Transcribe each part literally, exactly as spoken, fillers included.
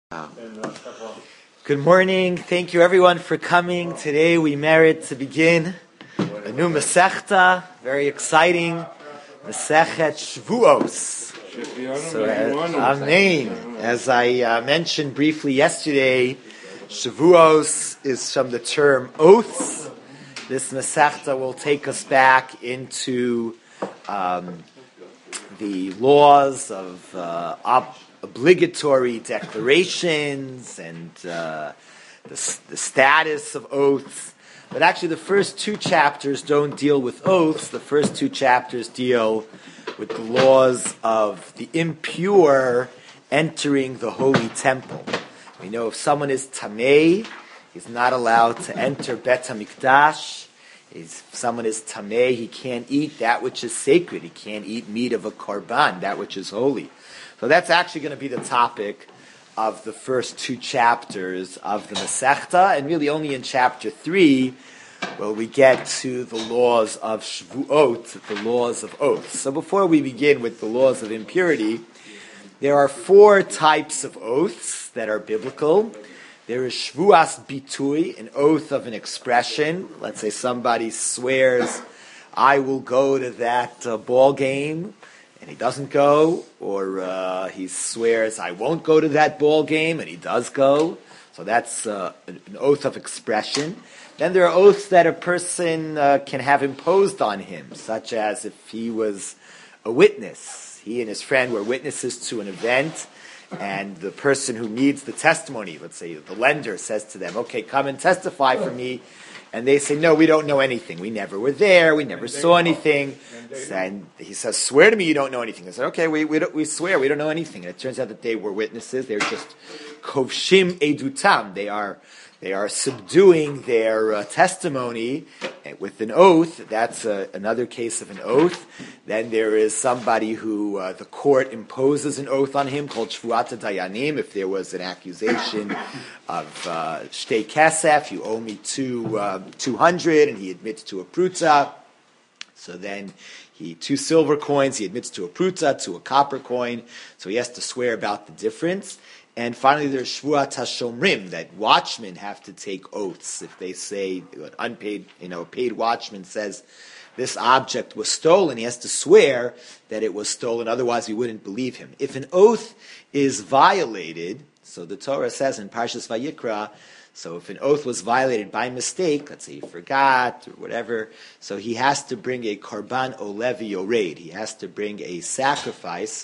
Wow. Good morning. Thank you everyone for coming. Today we merit to begin a new Masechta, very exciting, Masechet Shavuos. So, uh, Amen. As I uh, mentioned briefly yesterday, Shavuos is from the term oaths. This Masechta will take us back into um, the laws of uh, op- obligatory declarations and uh, the, the status of oaths. But actually the first two chapters don't deal with oaths. The first two chapters deal with the laws of the impure entering the holy temple. We know if someone is tamei, he's not allowed to enter Bet HaMikdash. If someone is tamei, he can't eat that which is sacred. He can't eat meat of a korban, that which is holy. So that's actually going to be the topic of the first two chapters of the Masechta, and really only in chapter three will we get to the laws of Shvuot, the laws of oaths. So before we begin with the laws of impurity, there are four types of oaths that are biblical. There is Shvuas Bitui, an oath of an expression. Let's say somebody swears, I will go to that uh, ball game, and he doesn't go, or uh, he swears, I won't go to that ball game, and he does go. So that's uh, an oath of expression. Then there are oaths that a person uh, can have imposed on him, such as if he was a witness. He and his friend were witnesses to an event, and the person who needs the testimony, let's say the lender, says to them, okay, come and testify for me. And they say, no, we don't know anything. We never were there. We never saw anything. And he says, swear to me you don't know anything. They said, okay, we we, don't, we swear we don't know anything. And it turns out that they were witnesses. They're just kovshim edutam. They are they are subduing their uh, testimony with an oath. That's uh, another case of an oath. Then there is somebody who uh, the court imposes an oath on him called shvuat dayanim. If there was an accusation of uh, shtei kesef, you owe me two uh, two hundred, and he admits to a pruta. So then he two silver coins. He admits to a pruta, to a copper coin. So he has to swear about the difference. And finally, there's shvuat hashomrim, that watchmen have to take oaths. If they say, an unpaid, you know, a paid watchman says, this object was stolen, he has to swear that it was stolen, otherwise we wouldn't believe him. If an oath is violated, so the Torah says in Parshas Vayikra, so if an oath was violated by mistake, let's say he forgot or whatever, so he has to bring a korban olevi yored, he has to bring a sacrifice,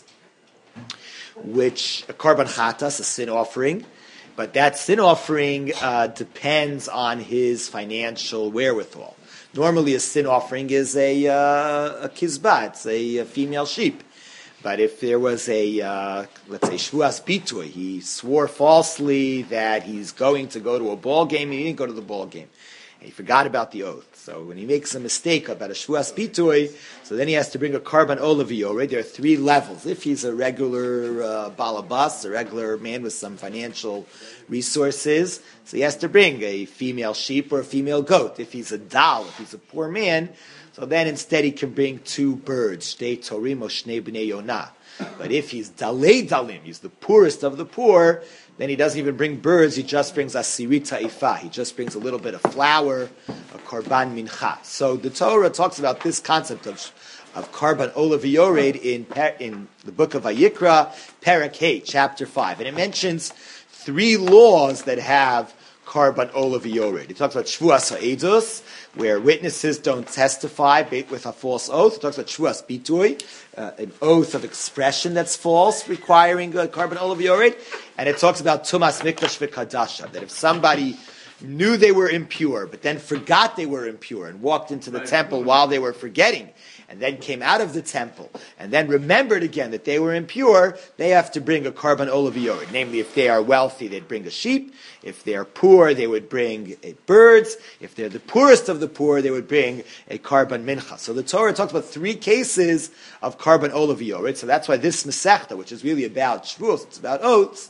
which a korban chatas, a sin offering, but that sin offering uh, depends on his financial wherewithal. Normally, a sin offering is a uh, a kizbah, it's a, a female sheep. But if there was a, uh, let's say, shvuas bitui, he swore falsely that he's going to go to a ball game, and he didn't go to the ball game. And he forgot about the oath. So when he makes a mistake about a shvuas bitui, so then he has to bring a korban olav yoreh. There are three levels. If he's a regular uh, balabas, a regular man with some financial resources, so he has to bring a female sheep or a female goat. If he's a dal, if he's a poor man, so then instead he can bring two birds, shtei torim or shnei bnei yonah. But if he's dalei dalim, he's the poorest of the poor, then he doesn't even bring birds, he just brings asirit ta'ifah. He just brings a little bit of flour, a korban mincha. So the Torah talks about this concept of of korban olav yored in in the book of Vayikra, Perek Hey, chapter five, and it mentions three laws that have korban olav yored. It talks about shvuas ha'edus, where witnesses don't testify with a false oath. It talks about shvuas bitui, uh, an oath of expression that's false, requiring a korban olav yored. And it talks about tumas mikdash v'kadasha, that if somebody knew they were impure, but then forgot they were impure and walked into the temple while they were forgetting, and then came out of the temple, and then remembered again that they were impure, they have to bring a korban olav yored. Namely, if they are wealthy, they'd bring a sheep. If they are poor, they would bring a birds. If they're the poorest of the poor, they would bring a korban mincha. So the Torah talks about three cases of korban olav yored. So that's why this Masechta, which is really about shvuos, it's about oaths.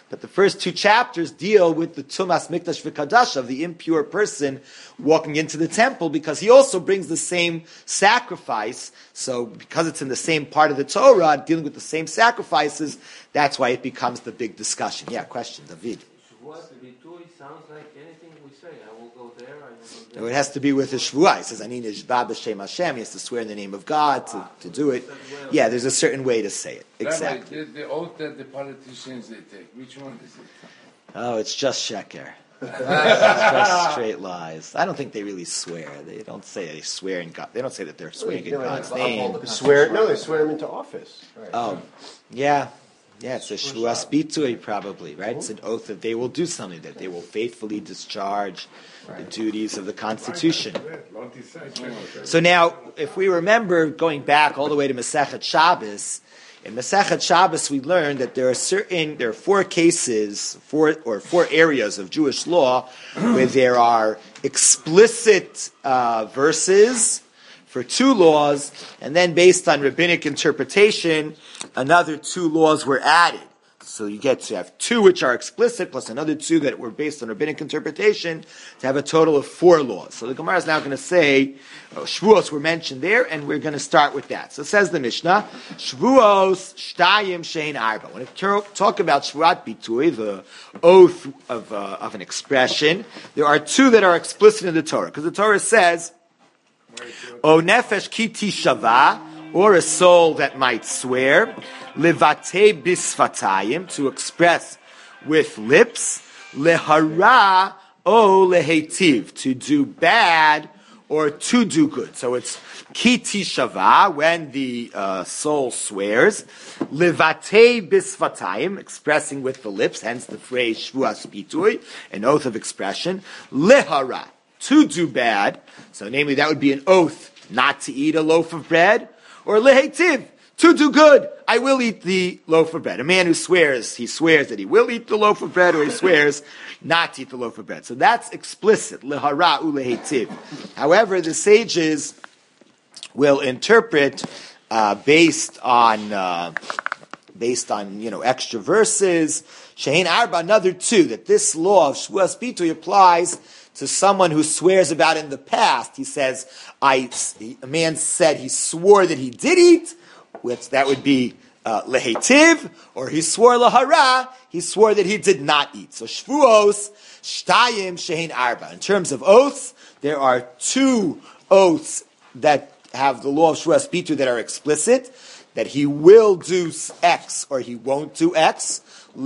But the first two chapters deal with the Tumas Mikdash V'Kadash of the impure person walking into the temple, because he also brings the same sacrifice. So because it's in the same part of the Torah, dealing with the same sacrifices, that's why it becomes the big discussion. Yeah, question, David. Shvuas Bitui sounds like anything we say. I will go there, I will go there. No, it has to be with a Shvuah. It says, Ani nishba b'shem Hashem. He has to swear in the name of God to, to do it. Yeah, there's a certain way to say it. Exactly. Rabbi, the, the oath that the politicians they take, which one is it? Oh, it's just sheker. It's just straight lies. I don't think they really swear. They don't say they swear in God. They don't say that they're swearing in God's name. Swear? No, they swear him into office. Right. Oh, yeah. Yeah, it's a shvuas bitui probably, right? It's an oath that they will do something, that they will faithfully discharge the duties of the Constitution. So now, if we remember going back all the way to Masechet Shabbos, in Masechet Shabbos we learned that there are certain, there are four cases, four or four areas of Jewish law where there are explicit uh, verses for two laws, and then based on rabbinic interpretation, another two laws were added. So you get to have two which are explicit, plus another two that were based on rabbinic interpretation, to have a total of four laws. So the Gemara is now going to say, oh, Shvuos were mentioned there, and we're going to start with that. So it says the Mishnah, Shvuos shtayim shein arba. When it talk about Shvuat bitui, the oath of, uh, of an expression, there are two that are explicit in the Torah, because the Torah says, O nefesh kiti shava, or a soul that might swear, levate bisfatayim, to express with lips, lehara o lehetiv, to do bad or to do good. So it's kiti shava, when the uh, soul swears, levate bisfatayim, expressing with the lips, hence the phrase shvuas bitui, an oath of expression, lehara, to do bad, so namely that would be an oath not to eat a loaf of bread, or lehetiv, to do good, I will eat the loaf of bread. A man who swears, he swears that he will eat the loaf of bread, or he swears not to eat the loaf of bread. So that's explicit, lehara u lehetiv. However, the sages will interpret uh, based on uh, based on you know extra verses, shein arba, another two, that this law of shvuas bitui applies to someone who swears about in the past. He says, I, a man said he swore that he did eat, which that would be uh, lehetiv, or he swore lahara, he swore that he did not eat. So shvuos, shtayim, shein arba. In terms of oaths, there are two oaths that have the law of shvuas bitui that are explicit, that he will do X or he won't do X.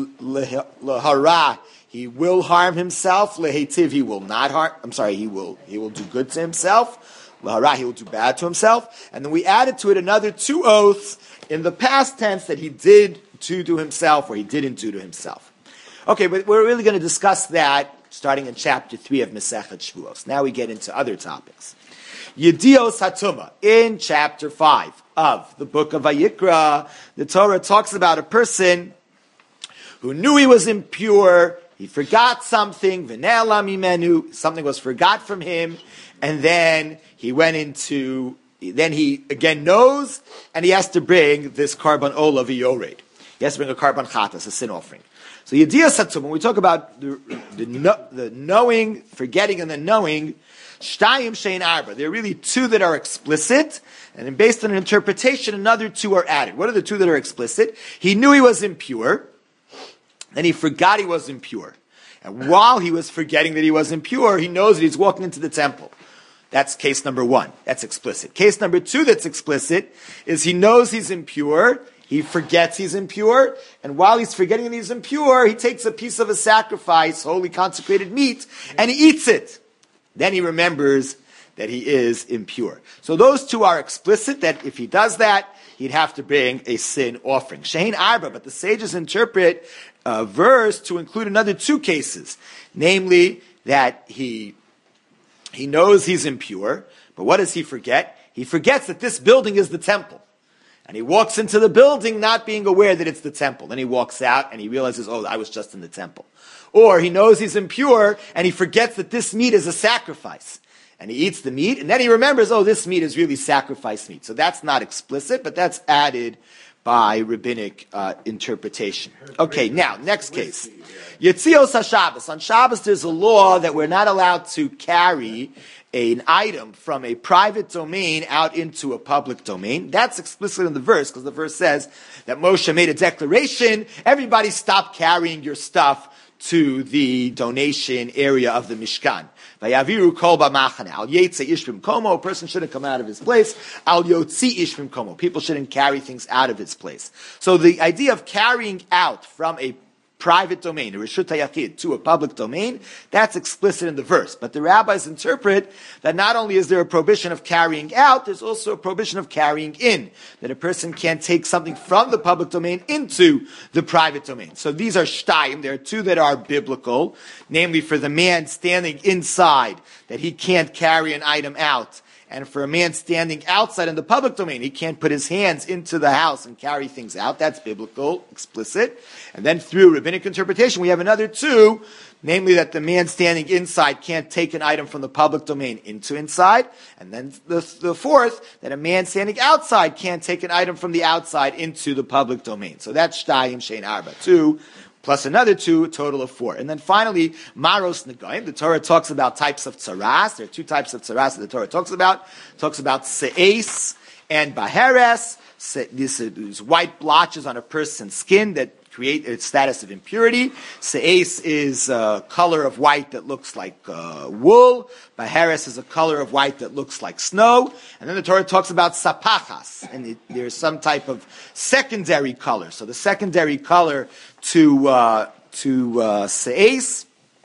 Lahara, he will harm himself. Lehetiv, he will not harm. I'm sorry, he will he will do good to himself. Lahara, he will do bad to himself. And then we added to it another two oaths in the past tense that he did to do himself or he didn't do to himself. Okay, but we're really going to discuss that starting in chapter three of Masechet Shvuos. Now we get into other topics. Yedios Hatuma, in chapter five of the book of Vayikra, the Torah talks about a person who knew he was impure. He forgot something, v'ne'ela mimenu, something was forgot from him, and then he went into, then he again knows, and he has to bring this karban ola v'yored. He has to bring a karban chatas, a sin offering. So Yediyas Hatum, when we talk about the, the, the knowing, forgetting, and the knowing, shtayim shein arba, there are really two that are explicit, and then based on an interpretation, another two are added. What are the two that are explicit? He knew he was impure, then he forgot he was impure. And while he was forgetting that he was impure, he knows that he's walking into the temple. That's case number one. That's explicit. Case number two that's explicit is he knows he's impure, he forgets he's impure, and while he's forgetting that he's impure, he takes a piece of a sacrifice, holy consecrated meat, and he eats it. Then he remembers that he is impure. So those two are explicit, that if he does that, he'd have to bring a sin offering. Shein arba, but the sages interpret a verse to include another two cases, namely that he he knows he's impure, but what does he forget? He forgets that this building is the temple. And he walks into the building not being aware that it's the temple. Then he walks out and he realizes, oh, I was just in the temple. Or he knows he's impure and he forgets that this meat is a sacrifice. And he eats the meat, and then he remembers, oh, this meat is really sacrifice meat. So that's not explicit, but that's added by rabbinic uh, interpretation. Okay, now, next case. Yetzios HaShabbos. On Shabbos, there's a law that we're not allowed to carry an item from a private domain out into a public domain. That's explicit in the verse, because the verse says that Moshe made a declaration, everybody stop carrying your stuff to the donation area of the Mishkan. Vayaviru kol b'machane. Al yetze ish b'mkomo. A person shouldn't come out of his place. Al yotzi ish b'mkomo. People shouldn't carry things out of his place. So the idea of carrying out from a private domain, a reshut hayachid, to a public domain, that's explicit in the verse. But the rabbis interpret that not only is there a prohibition of carrying out, there's also a prohibition of carrying in. That a person can't take something from the public domain into the private domain. So these are shtayim. There are two that are biblical, namely for the man standing inside, that he can't carry an item out. And for a man standing outside in the public domain, he can't put his hands into the house and carry things out. That's biblical, explicit. And then through rabbinic interpretation, we have another two, namely that the man standing inside can't take an item from the public domain into inside. And then the, the fourth, that a man standing outside can't take an item from the outside into the public domain. So that's shtayim shein arba, two, plus another two, a total of four. And then finally, maros negoim. The Torah talks about types of tzaras. There are two types of tzaras that the Torah talks about. It talks about se'es and baheres. These white blotches on a person's skin that create a status of impurity. Se'es is a color of white that looks like uh, wool. Baheres is a color of white that looks like snow. And then the Torah talks about sapachas. And it, there's some type of secondary color. So the secondary color to uh, to uh, se'es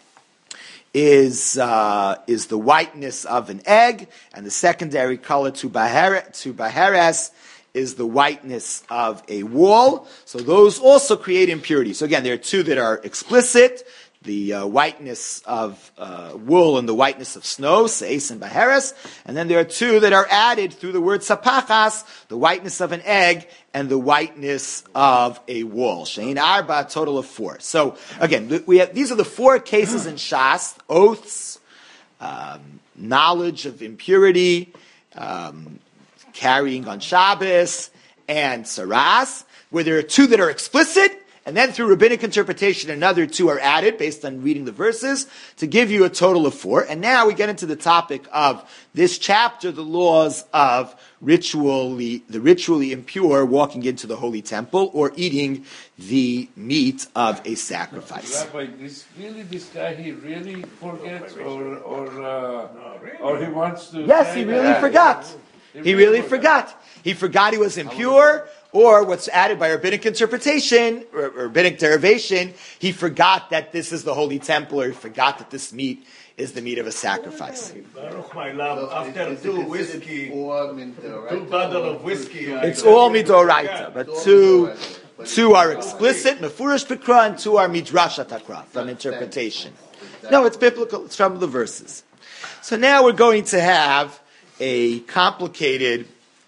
is uh, is the whiteness of an egg, and the secondary color to baher to baheres is the whiteness of a wool. So those also create impurity. So again, there are two that are explicit: the uh, whiteness of uh, wool and the whiteness of snow, se'es and baheres. And then there are two that are added through the word sapachas: the whiteness of an egg and the whiteness of a wool. Shein arba, a total of four. So again, we have, these are the four cases in Shas: oaths, um, knowledge of impurity, um, carrying on Shabbos, and saras, where there are two that are explicit, and then through rabbinic interpretation, another two are added based on reading the verses to give you a total of four. And now we get into the topic of this chapter, the laws of ritually, the ritually impure walking into the holy temple or eating the meat of a sacrifice. Rabbi, this really this guy he really forgets, or or uh, or he wants to. Yes, he really that. forgot. He really forgot. He forgot he was impure, or what's added by rabbinic interpretation, or rabbinic derivation, he forgot that this is the holy temple, or he forgot that this meat is the meat of a sacrifice. Baruch, my love, after two whiskey, two bottle of whiskey. It's all midoraita, but two, two are explicit, mefurish b'kra, and two are midrashat hakra, from interpretation. No, it's biblical, it's from the verses. So now we're going to have a complicated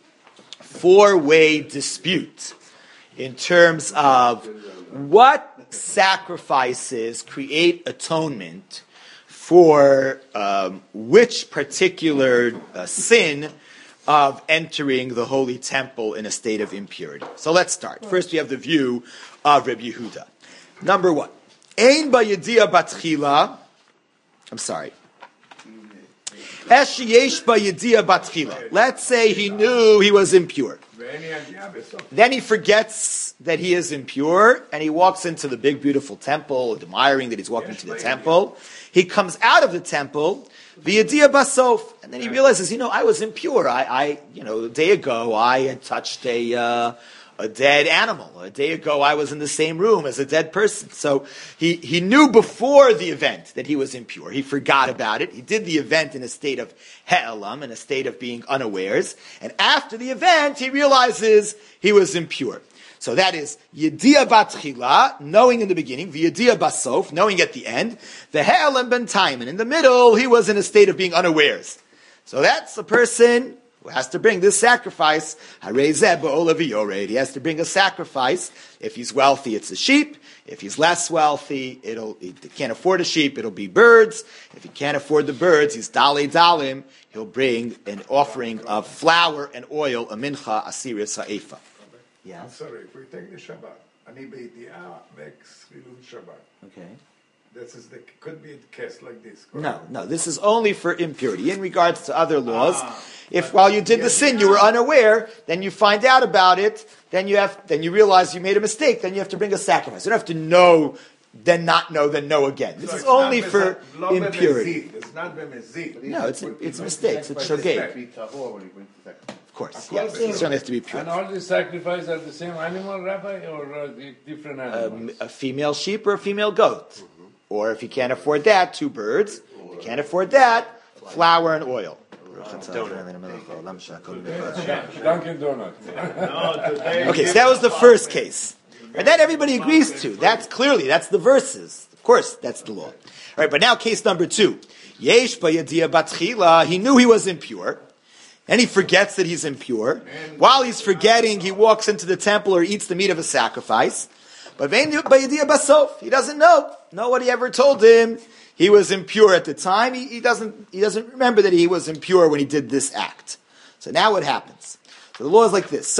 four-way dispute in terms of what sacrifices create atonement for um, which particular uh, sin of entering the holy temple in a state of impurity. So let's start. First, we have the view of Reb Yehuda. Number one, Ein b'yediyah batchila. I'm sorry. Let's say he knew he was impure. Then he forgets that he is impure, and he walks into the big, beautiful temple, admiring that he's walking to the temple. He comes out of the temple, v'yediyah basof, and then he realizes, you know, I was impure. I, I you know, a day ago I had touched a uh, a dead animal. A day ago I was in the same room as a dead person. So he, he knew before the event that he was impure. He forgot about it. He did the event in a state of he'elam, in a state of being unawares. And after the event, he realizes he was impure. So that is yediyah batchila, knowing in the beginning, v'yediyah basof, knowing at the end, the he'elam ben taimen. In the middle, he was in a state of being unawares. So that's a person who has to bring this sacrifice. He has to bring a sacrifice. If he's wealthy, it's a sheep. If he's less wealthy, it'll, he can't afford a sheep, it'll be birds. If he can't afford the birds, he's dalei dalim. He'll bring an offering of flour and oil, a mincha, asiris ha'efa. Yeah. I'm sorry, if we take the Shabbat, Ani Beitia makes Chilul Shabbat. Okay. This is the, could be a case like this. No, no, this is only for impurity. In regards to other laws, ah, if while you did the sin you were unaware, then you find out about it, then you have, then you realize you made a mistake, then you have to bring a sacrifice. You don't have to know, then not know, then know again. This so is only for impurity. It's not bemezid. No, it's it's mistakes. It's shogeg. Of course, yes. It certainly has to be pure. And all the sacrifices are the same animal, Rabbi, or are they different animals? Um, a female sheep or a female goat. Mm-hmm. Or if you can't afford that, two birds. If you can't afford that, flour and oil. Dunkin' Donuts. Okay, so that was the first case. And that everybody agrees to. That's clearly, that's the verses. Of course, that's the law. All right, but now case number two. Yesh b'yadia batchila. He knew he was impure. And he forgets that he's impure. While he's forgetting, he walks into the temple or eats the meat of a sacrifice. But he doesn't know. Nobody ever told him he was impure at the time. He, he doesn't he doesn't remember that he was impure when he did this act. So now what happens? So the law is like this.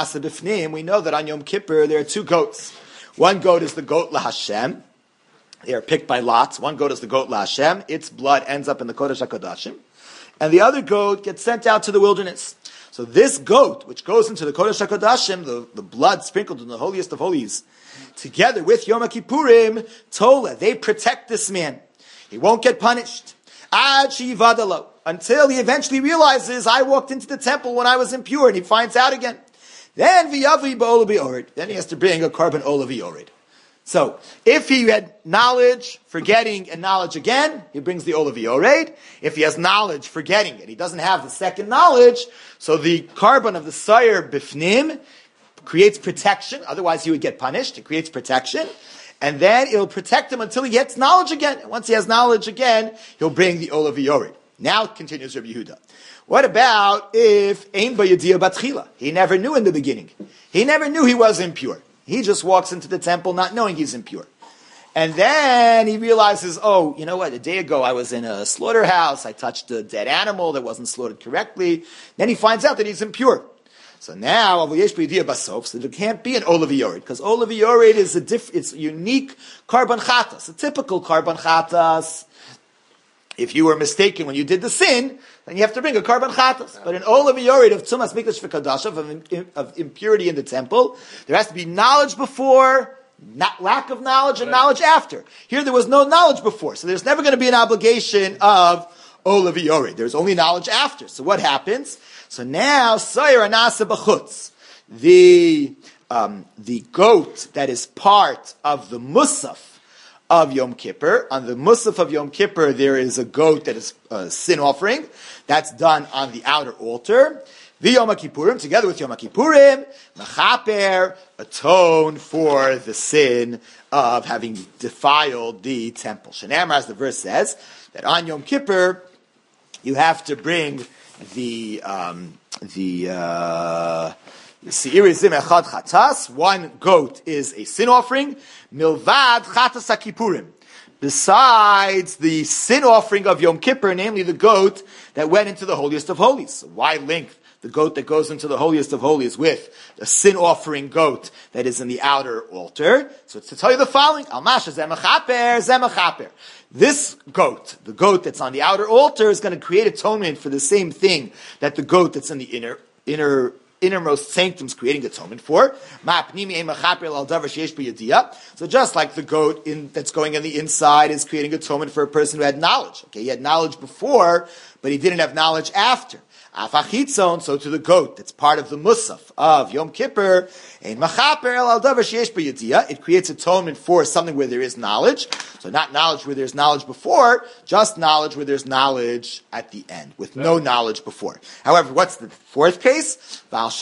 We know that on Yom Kippur there are two goats. One goat is the goat LaHashem. They are picked by lots. One goat is the goat LaHashem. Its blood ends up in the Kodesh HaKodashim. And the other goat gets sent out to the wilderness. So this goat, which goes into the Kodesh HaKodashim, the, the blood sprinkled in the holiest of holies, together with Yom Kippurim, Tola, they protect this man. He won't get punished. Ad she'yivadalo, until he eventually realizes, I walked into the temple when I was impure, and he finds out again. Then v'yavi ba'olah v'yored. Then he has to bring a carbon olah v'yored. So, if he had knowledge, forgetting, and knowledge again, he brings the olah v'yored. If he has knowledge, forgetting it, he doesn't have the second knowledge, so the carbon of the sayir bifnim creates protection, otherwise he would get punished. It creates protection. And then it'll protect him until he gets knowledge again. And once he has knowledge again, he'll bring the olah v'yored. Now continues Rabbi Yehuda. What about if ein b'yadia batchila? He never knew in the beginning. He never knew he was impure. He just walks into the temple not knowing he's impure. And then he realizes, oh, you know what, a day ago I was in a slaughterhouse, I touched a dead animal that wasn't slaughtered correctly. Then he finds out that he's impure. So now, so there can't be an olah v'yored, because olah v'yored is a diff, it's a unique karban chatas, a typical karban chatas. If you were mistaken when you did the sin, then you have to bring a karban chatas. But an olah v'yored of tzumas mikdash v'kadashav, of, of impurity in the temple, there has to be knowledge before, not lack of knowledge, and knowledge after. Here there was no knowledge before, so there's never going to be an obligation of olah v'yored. There's only knowledge after. So what happens? So now, Sayir Anasa B'chutz, the um, the goat that is part of the Musaf of Yom Kippur. On the Musaf of Yom Kippur, there is a goat that is a sin offering. That's done on the outer altar. The Yom Kippurim, together with Yom Kippurim, Mechaper, atone for the sin of having defiled the temple. Shenamar, as the verse says, that on Yom Kippur, you have to bring the um, the uh, Se'irizim Echad Chatas. One goat is a sin offering. Milvad Chatas HaKippurim. Besides the sin offering of Yom Kippur, namely the goat that went into the holiest of holies. So why link the goat that goes into the holiest of holies with a sin offering goat that is in the outer altar? So it's to tell you the following: Almasha Zemechaper Zemechaper. This goat, the goat that's on the outer altar, is going to create atonement for the same thing that the goat that's in the inner, inner, innermost sanctum is creating atonement for. So just like the goat in, that's going in the inside is creating atonement for a person who had knowledge. Okay, he had knowledge before, but he didn't have knowledge after. So to the goat that's part of the Musaf of Yom Kippur, it creates atonement for something where there is knowledge. So not knowledge where there's knowledge before, just knowledge where there's knowledge at the end, with no knowledge before. However, what's the fourth case? Let's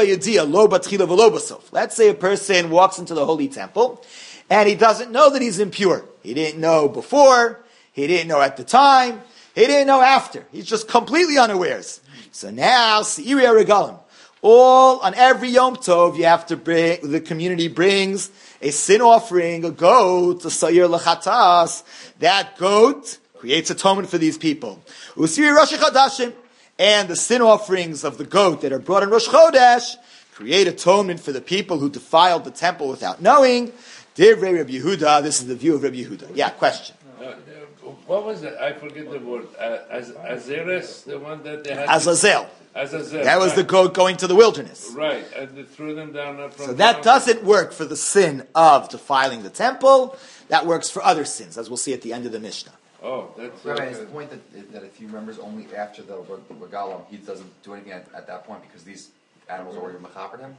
say a person walks into the holy temple, and he doesn't know that he's impure. He didn't know before, he didn't know at the time, he didn't know after. He's just completely unawares. So now, Se'iri Regalim. All, on every Yom Tov, you have to bring, the community brings a sin offering, a goat, a Sayir L'chatas. That goat creates atonement for these people. Usiri Rosh Chodashim. And the sin offerings of the goat that are brought in Rosh Chodesh create atonement for the people who defiled the temple without knowing. Divrei Rabbi Yehuda, this is the view of Rabbi Yehuda. Yeah, question. Uh, what was it? I forget the word. Uh, Az- Azeres, the one that they had. Azazel. Azazel. That was right. the goat going to the wilderness. Right, and they threw them down uh, from So that down. doesn't work for the sin of defiling the temple. That works for other sins, as we'll see at the end of the Mishnah. Oh, that's. Rabbi, uh, is the point that, that if he remembers only after the, the regalim, he doesn't do anything at, at that point because these animals already mechapered him?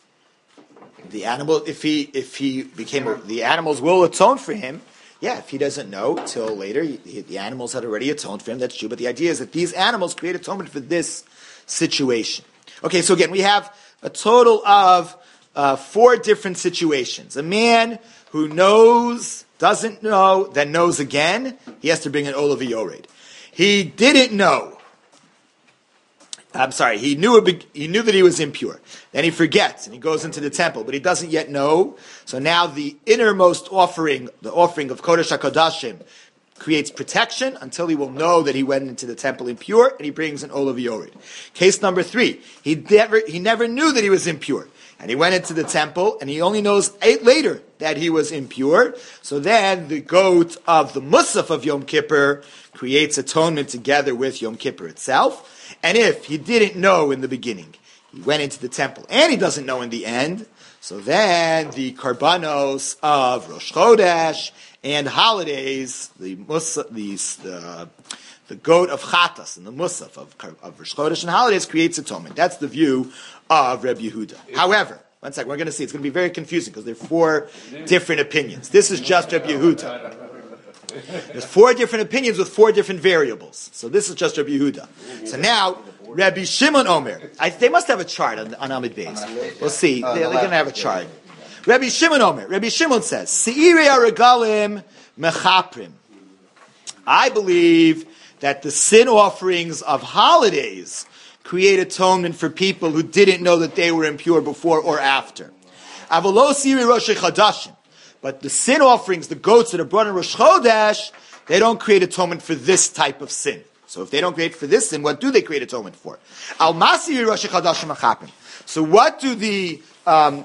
The animal, if he if he became, a, the animals will atone for him. Yeah, if he doesn't know till later, he, the animals had already atoned for him. That's true. But the idea is that these animals create atonement for this situation. Okay, so again, we have a total of uh, four different situations. A man who knows, doesn't know, then knows again. He has to bring an olav yored. He didn't know. I'm sorry. He knew a big, he knew that he was impure. Then he forgets and he goes into the temple, but he doesn't yet know. So now the innermost offering, the offering of Kodesh HaKodashim, creates protection until he will know that he went into the temple impure, and he brings an olav yored. Case number three: he never he never knew that he was impure, and he went into the temple, and he only knows eight later that he was impure. So then the goat of the Musaf of Yom Kippur creates atonement together with Yom Kippur itself. And if he didn't know in the beginning, he went into the temple, and he doesn't know in the end, so then the karbanos of Rosh Chodesh and holidays, the musaf, the, the the goat of Chatas and the musaf of, of Rosh Chodesh and holidays creates atonement. That's the view of Rabbi Yehuda. However, one second, we're going to see, it's going to be very confusing because there are four different opinions. This is just Rabbi Yehuda. There's four different opinions with four different variables. So this is just Rabbi Yehuda. So now, Rabbi Shimon Omer. I, they must have a chart on, on Amid Beis. We'll see. Uh, they're the they're going to have a left, chart. Rabbi Shimon Omer. Rabbi Shimon says, Seirei HaRegalim Mechaprim. I believe that the sin offerings of holidays create atonement for people who didn't know that they were impure before or after. Avolo Seirei Rosh Chodashim. But the sin offerings, the goats that are brought in Rosh Chodesh, they don't create atonement for this type of sin. So if they don't create for this sin, what do they create atonement for? Al Masiri Rosh Chodashim Achapim. So what do the um,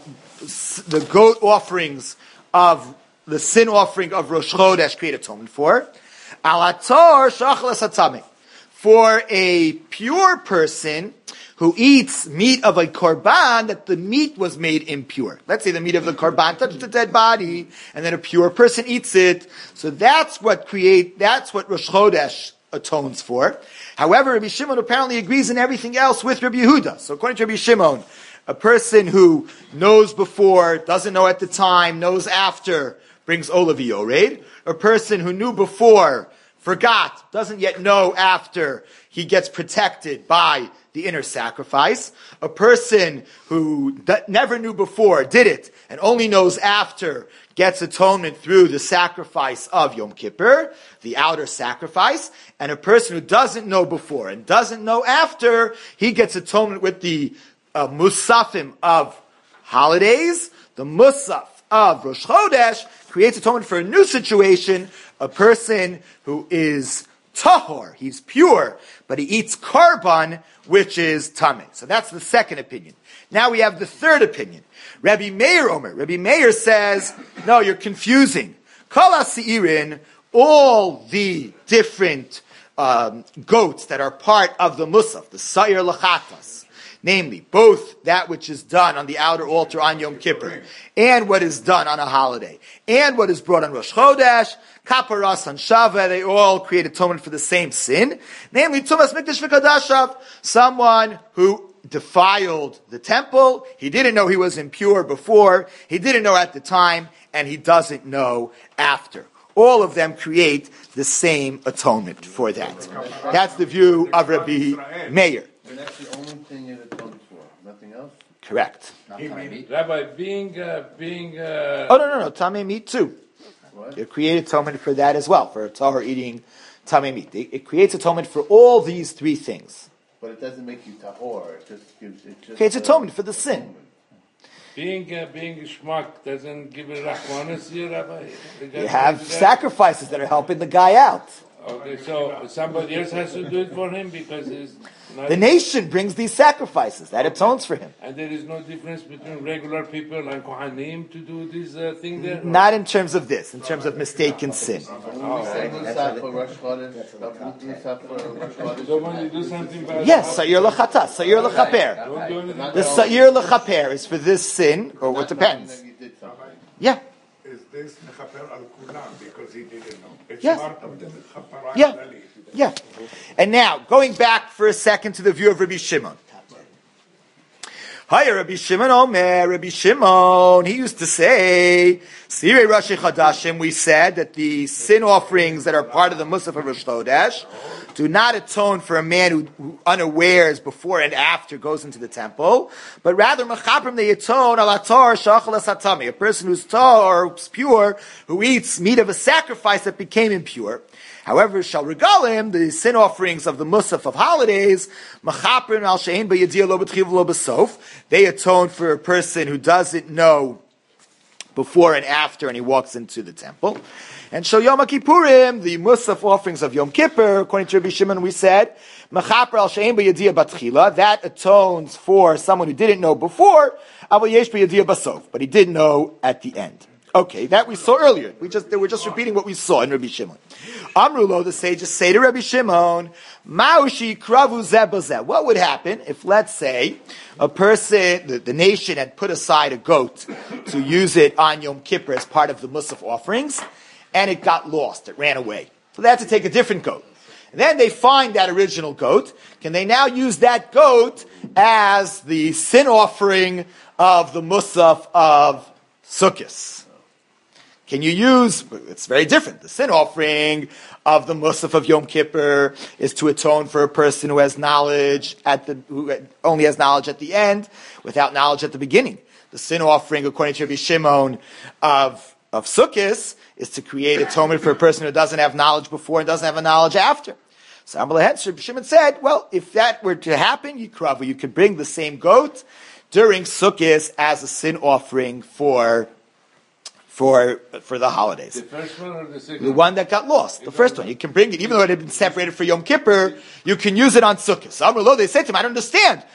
the goat offerings of the sin offering of Rosh Chodesh create atonement for? Al Ator Shachlas Hatamim. For a pure person who eats meat of a korban, that the meat was made impure. Let's say the meat of the korban touched the dead body, and then a pure person eats it. So that's what create, that's what Rosh Chodesh atones for. However, Rabbi Shimon apparently agrees in everything else with Rabbi Yehuda. So according to Rabbi Shimon, a person who knows before, doesn't know at the time, knows after, brings olav yored. A person who knew before, forgot, doesn't yet know after, he gets protected by the inner sacrifice. A person who d- never knew before, did it, and only knows after, gets atonement through the sacrifice of Yom Kippur, the outer sacrifice. And a person who doesn't know before and doesn't know after, he gets atonement with the uh, musafim of holidays. The musaf of Rosh Chodesh creates atonement for a new situation, a person who is tahor, he's pure, but he eats karban, which is tameh. So that's the second opinion. Now we have the third opinion. Rabbi Meir Omer. Rabbi Meir says, no, you're confusing. Kol ha'seirin, all the different um, goats that are part of the musaf, the sayir lachatas, namely, both that which is done on the outer altar on Yom Kippur, and what is done on a holiday, and what is brought on Rosh Chodesh, Kaparas and Shava, they all create atonement for the same sin, namely Tumas Mikdash V'Kadashav, someone who defiled the temple, he didn't know he was impure before, he didn't know at the time, and he doesn't know after. All of them create the same atonement for that. That's the view of Rabbi Meir. And that's the only thing it atones for, nothing else? Correct. Not tamei meat. Rabbi, being uh, being. Uh, Oh, no, no, no, tamei meat too. What? It creates atonement for that as well, for a tahor eating tamei meat. It, it creates atonement for all these three things. But it doesn't make you tahor, it just gives, it just... Creates atonement for the sin. being uh, being shmak doesn't give a rachmanis here, Rabbi. You have sacrifices that are helping the guy out. Okay, so somebody else has to do it for him because he's not... The nation brings these sacrifices. That atones for him. And there is no difference between regular people and Kohanim to do this uh, thing there? Or? Not in terms of this, in terms of mistaken sin. So when you do something bad... Yes, Sa'ir l'chata, Sa'ir l'chaper. Don't do anything The Sa'ir l'chaper is for this sin, or what depends. Yeah. Is this mechaper al kulam because he didn't know? It's Yes. part of the mechaper Yeah. klali. Yeah. And now, going back for a second to the view of Rabbi Shimon. Hi, Rabbi Shimon Omer, Rabbi Shimon, he used to say, Sirei Rashi Chadashim, we said that the sin offerings that are part of the Musaf of Rosh Chodesh do not atone for a man who, who unawares before and after goes into the temple, but rather machaprim they atone al atar shachal asatami, a person who's tar or pure, who eats meat of a sacrifice that became impure. However, shall regalim, the sin offerings of the Musaf of holidays, machaprim al shein b'yadiyah lo b'tchiv lo b'sof, they atone for a person who doesn't know before and after, and he walks into the temple. And Shal Yom Kippurim, the Musaf offerings of Yom Kippur, according to Rabbi Shimon, we said, Mechaper al she'en b'yadiyah batchila, that atones for someone who didn't know before, aval yesh b'yadiyah basof, but he did know at the end. Okay, that we saw earlier. We just, they were just repeating what we saw in Rabbi Shimon. Amrulo, the sages say to Rabbi Shimon, Maushi kravu zeh b'zeh. What would happen if, let's say, a person, the, the nation had put aside a goat to use it on Yom Kippur as part of the Musaf offerings, and it got lost, it ran away. So they had to take a different goat. And then they find that original goat. Can they now use that goat as the sin offering of the Musaf of Sukkot? Can you use, it's very different. The sin offering of the Musaf of Yom Kippur is to atone for a person who has knowledge at the, who only has knowledge at the end, without knowledge at the beginning. The sin offering, according to Rabbi Shimon, of, of Sukkot, is to create atonement for a person who doesn't have knowledge before and doesn't have a knowledge after. So Rabbi Shimon said, well, if that were to happen, you you could bring the same goat during Sukkot as a sin offering for For, for the holidays. The first one or the second? The one that got lost. The first one. You can bring it, even though it had been separated for Yom Kippur, you can use it on Sukkot. So Amrullah, they said to him, I don't understand.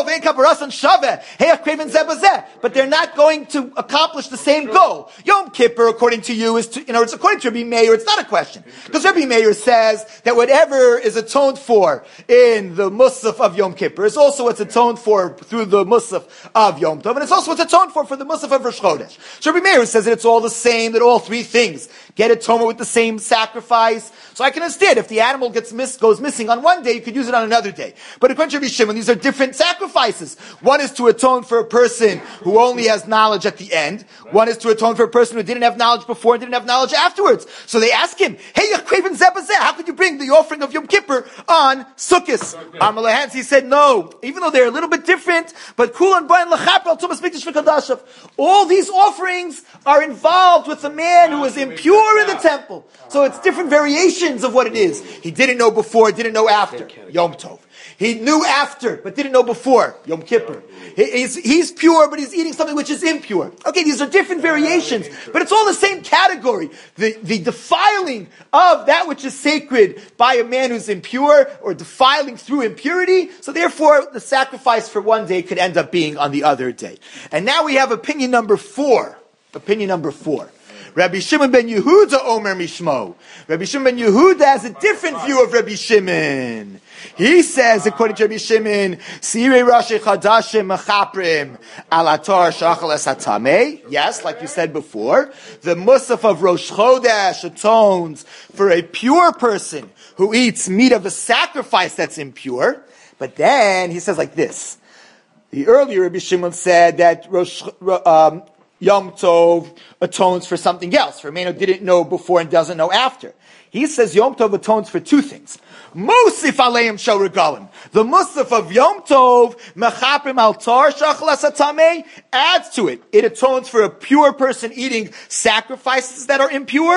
But they're not going to accomplish the same goal. Yom Kippur, according to you, is to, you know, it's according to Rabbi Meir, it's not a question. Because Rabbi Meir says that whatever is atoned for in the Musaf of Yom Kippur is also what's atoned for through the Musaf of Yom Tov, and it's also what's atoned for for the Musaf of Rosh Chodesh. So Rabbi Meir says that it's all the same, that all three things get atonement with the same sacrifice. So I can understand if the animal gets miss, goes missing on one day, you could use it on another day. But according to Rabbi Shimon, these are different sacrifices. One is to atone for a person who only has knowledge at the end. One is to atone for a person who didn't have knowledge before and didn't have knowledge afterwards. So they ask him, hey, how could you bring the offering of Yom Kippur on Sukkot? Amalahans, he said, no, even though they're a little bit different, but Kulan Bayan Lachapel Tumas Mikdash V'Kadashav. All these offerings are involved with a man who is impure in the temple. So it's different variations of what it is. He didn't know before, didn't know after. Yom Tov. He knew after, but didn't know before. Yom Kippur. He, he's, he's pure, but he's eating something which is impure. Okay, these are different variations, but it's all the same category. The, the defiling of that which is sacred by a man who's impure, or defiling through impurity. So therefore, the sacrifice for one day could end up being on the other day. And now we have opinion number four. Opinion number four. Rabbi Shimon ben Yehuda Omer Mishmo. Rabbi Shimon ben Yehuda has a different view of Rabbi Shimon. He says, according to Rabbi Shimon, Sirei Rashi Chadashim Mechaprim Alatar Shachal Esatame. Yes, like you said before, the Musaf of Rosh Chodesh atones for a pure person who eats meat of a sacrifice that's impure. But then he says like this. The earlier Rabbi Shimon said that Rosh um, Yom Tov atones for something else, for a man who didn't know before and doesn't know after. He says Yom Tov atones for two things. Musif aleim shel regalim. The Musaf of Yom Tov, mechaprim altar shachal asatame, adds to it. It atones for a pure person eating sacrifices that are impure,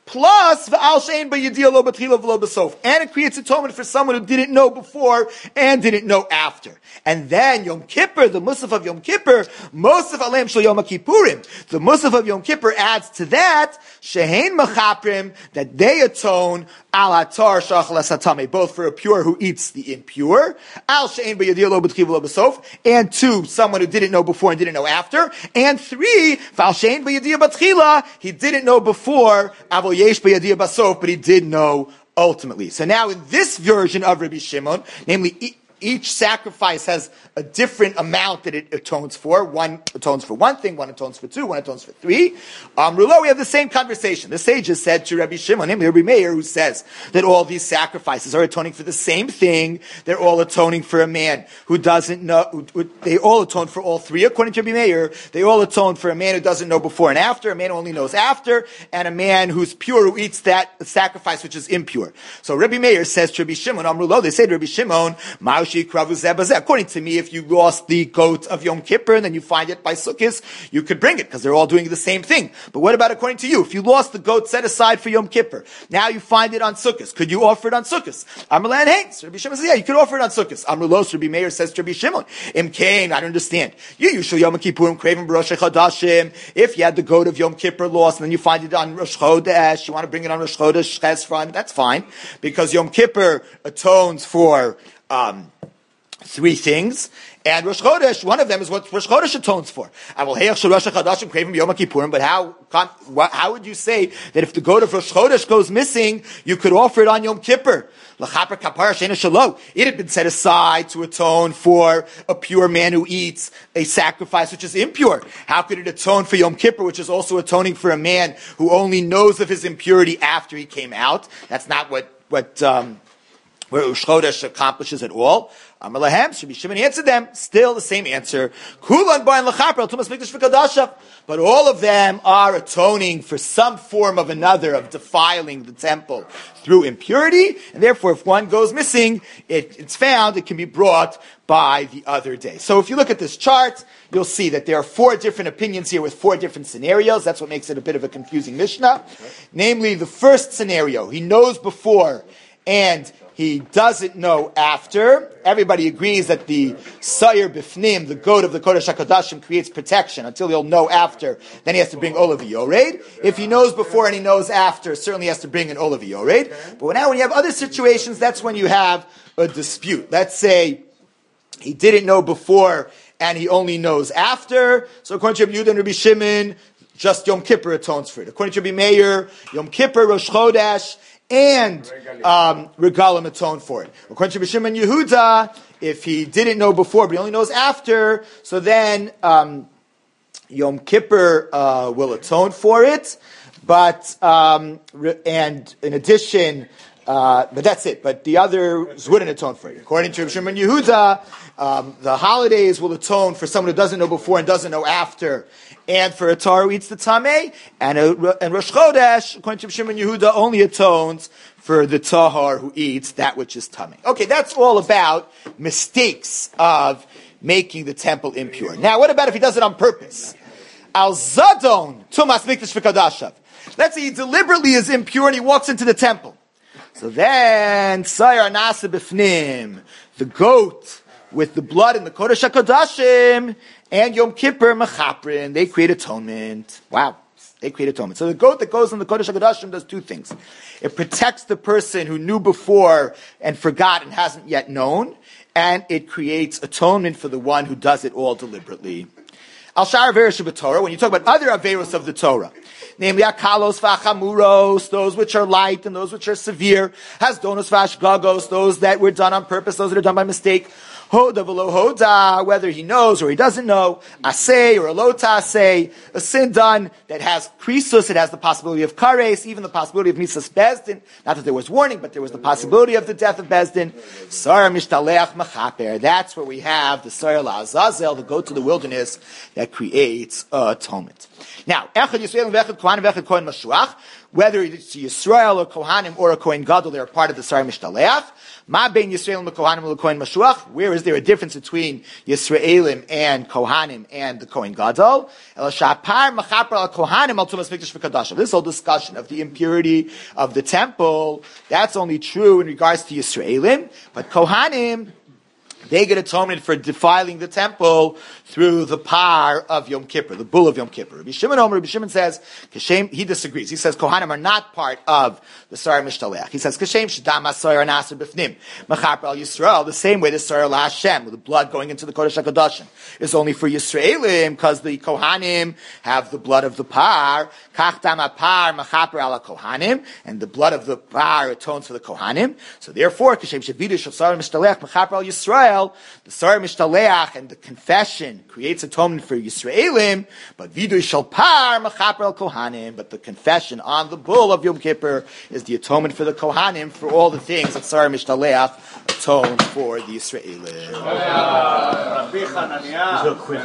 plus v'al she'ein b'yediyah lo b'tchila v'lo b'sof, and it creates atonement for someone who didn't know before and didn't know after. And then Yom Kippur, the Musaf of Yom Kippur, Mosaf Aleim Shel Yom Kippurim, the Musaf of Yom Kippur adds to that she'ein mechaprim, that they atone al hatar shachal satame, both for a pure who eats the impure, al she'ein b'yediyah lo b'tchila v'lo b'sof, and two, someone who didn't know before and didn't know after, and three, v'al she'ein b'yediyah b'tchila, he didn't know before, avol yesh b'yediyah b'sof, but he did know ultimately. So now in this version of Rabbi Shimon, namely e- each sacrifice has a different amount that it atones for. One atones for one thing, one atones for two, one atones for three. Um, Rulo, we have the same conversation. The sages said to Rabbi Shimon, namely Rabbi Meir, who says that all these sacrifices are atoning for the same thing. They're all atoning for a man who doesn't know. Who, who, they all atone for all three, according to Rabbi Meir. They all atone for a man who doesn't know before and after, a man who only knows after, and a man who's pure who eats that sacrifice which is impure. So Rabbi Meir says to Rabbi Shimon, Amrulo, they say to Rabbi Shimon, according to me, if you lost the goat of Yom Kippur and then you find it by Sukkot, you could bring it because they're all doing the same thing. But what about according to you? If you lost the goat set aside for Yom Kippur, now you find it on Sukkot, could you offer it on Sukkot? Amrlan Haines. Rabbi Shimon says, yeah, you could offer it on Sukkot. Amrulos, Rabbi Meir says to Rabbi Shimon, Im Kain, I don't understand. You usually Yom Kippurim craving Rosh Chodashim. If you had the goat of Yom Kippur lost and then you find it on Rosh Chodesh, you want to bring it on Rosh Chodesh Chesron, that's fine, because Yom Kippur atones for um, three things, and Rosh Chodesh, one of them is what Rosh Chodesh atones for. But how how would you say that if the goat of Rosh Chodesh goes missing, you could offer it on Yom Kippur? It had been set aside to atone for a pure man who eats a sacrifice which is impure. How could it atone for Yom Kippur, which is also atoning for a man who only knows of his impurity after he came out? That's not what what um, where Rosh Chodesh accomplishes at all. Amalahem, Rabbi Shimon answered them, still the same answer. But all of them are atoning for some form of another of defiling the temple through impurity, and therefore if one goes missing, it, it's found, it can be brought by the other day. So if you look at this chart, you'll see that there are four different opinions here with four different scenarios. That's what makes it a bit of a confusing Mishnah. Namely, the first scenario, he knows before and he doesn't know after. Everybody agrees that the Sayir Bifnim, the goat of the Kodesh HaKodashim, creates protection until he'll know after. Then he has to bring Olav Yored. If he knows before and he knows after, certainly has to bring an Olav Yored. But now when you have other situations, that's when you have a dispute. Let's say he didn't know before and he only knows after. So according to Rabbi Yehuda and Rabbi Shimon, just Yom Kippur atones for it. According to Rabbi Meir, Yom Kippur, Rosh Chodesh, and um, Regalim atone for it. According to Rabbi Shimon Yehuda, if he didn't know before but he only knows after, so then um, Yom Kippur uh, will atone for it. But um, and in addition, uh, but that's it. But the others wouldn't atone for it. According to Rabbi Shimon Yehuda, um, the holidays will atone for someone who doesn't know before and doesn't know after. And for a tar who eats the tameh, and, a, and Rosh Chodesh, according to Shimon Yehuda, only atones for the tahar who eats that which is tameh. Okay, that's all about mistakes of making the temple impure. Now, what about if he does it on purpose? Al zadon tumas mikdash v'kadashav. Let's say he deliberately is impure and he walks into the temple. So then, sayar nasa b'fnim, the goat with the blood in the Kodesh HaKodashim, and Yom Kippur Mechaprin, they create atonement. Wow, they create atonement. So the goat that goes in the Kodesh HaKodashim does two things. It protects the person who knew before and forgot and hasn't yet known, and it creates atonement for the one who does it all deliberately. Al Shar Averos Torah, when you talk about other Averos of the Torah, namely Akalos v'Achamuros, those which are light and those which are severe, Hasdonos v'Ashgagos, those that were done on purpose, those that are done by mistake, Hoda v'lo hoda, whether he knows or he doesn't know, asay or a lota asay, a sin done that has krisus, it has the possibility of kares, even the possibility of misas bezdin. Not that there was warning, but there was the possibility of the death of bezdin. Sar mishtaleach machaper. That's where we have the Sar la'azazel, the goat to the wilderness, that that creates atonement. Now, Echad Yisrael and Echad Kohanim, Echad Kohen Mashuach, whether it's Yisrael or Kohanim or a Kohen Gadol, they're part of the Sar Mishtaleach. Ma bein Yisraelim and Kohanim and Kohen Mashuach. Where is there a difference between Yisraelim and Kohanim and the Kohen Gadol? This whole discussion of the impurity of the temple, that's only true in regards to Yisraelim, but Kohanim, they get atonement for defiling the temple through the par of Yom Kippur, the bull of Yom Kippur. Rabbi Shimon Omer, Rabbi Shimon says, Kashem, he disagrees. He says Kohanim are not part of the Sar Mishtaleach. He says, Kashem Shadam HaSoyer Nasir B'fnim, Mechaper Al Yisrael, the same way the Soyer La Hashem, with the blood going into the Kodesh HaKadoshim, is only for Yisraelim, because the Kohanim have the blood of the par, Kach Dam HaPar Mechaper Al Kohanim, and the blood of the par atones for the Kohanim. So therefore, Kashem Shavidush of Sar Mishtaleach, Mechaper Al Yisrael, the Sar Mishtaleach and the confession creates atonement for Yisraelim, but Vidu Shal Par Mechaper Al Kohanim, but the confession on the bull of Yom Kippur is the atonement for the Kohanim for all the things that Sar Mishtaleach atone for the Yisraelim.